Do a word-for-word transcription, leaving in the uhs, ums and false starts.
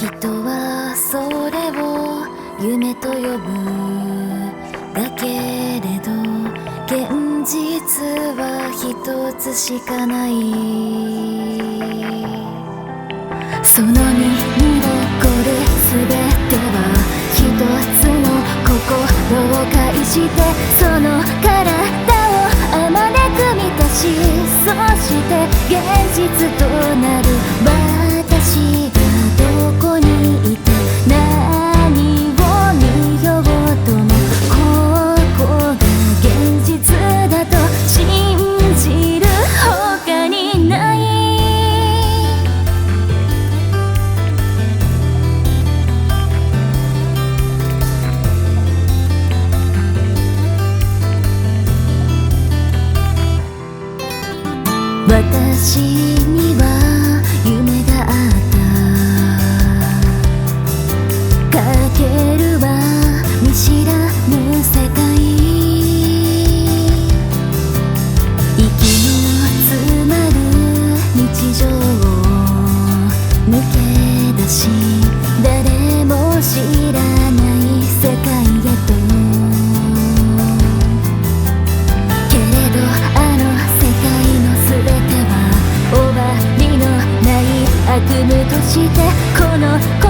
人はそれを夢と呼ぶだけれど現実は一つしかない。その身に起こるすべては一つの心を介してその体をあまねく満たし、そして現実となる私がどこにいて何を見ようともここが現実だと信じる他にない。私には夢があった。かけるは見知らぬ世界、息の詰まる日常を抜け出し誰も知らない世界へと。けれどあの世界の全ては終わりのない悪夢としてこの